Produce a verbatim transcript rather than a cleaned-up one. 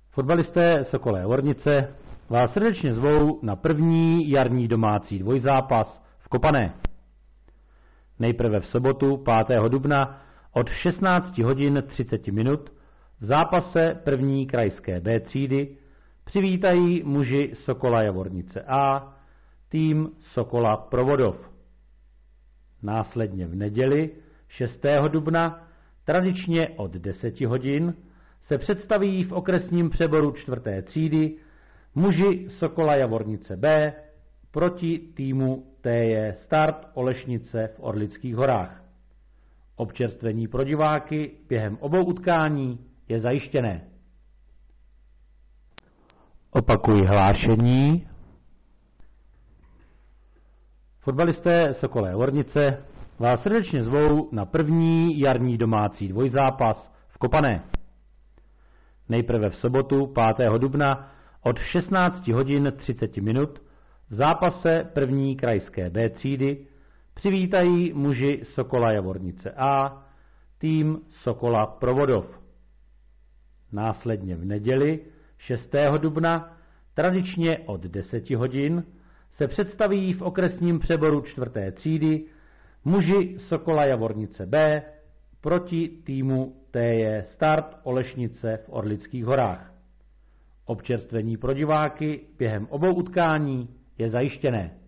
Fotbalisté Sokolé Ornice vás srdečně zvou na první jarní domácí dvojzápas v Kopané. Nejprve v sobotu pátého dubna od šestnáct hodin třicet minut v zápase první krajské B třídy přivítají muži Sokola Javornice A tým Sokola Provodov. Následně v neděli šestého dubna tradičně od deset hodin se představí v okresním přeboru čtvrté třídy muži Sokola Javornice B proti týmu T J Start Olešnice v Orlických horách. Občerstvení pro diváky během obou utkání je zajištěné. Opakuji hlášení. Fotbalisté Sokolé Ornice vás srdečně zvou na první jarní domácí dvojzápas v Kopané. Nejprve v sobotu pátého dubna od šestnáct hodin třicet minut v zápase první krajské B třídy přivítají muži Sokola Javornice A tým Sokola Provodov. Následně v neděli šestého dubna tradičně od deset hodin se představí v okresním přeboru čtvrté třídy muži Sokola Javornice B proti týmu T J Start Olešnice v Orlických horách. Občerstvení pro diváky během obou utkání je zajištěné.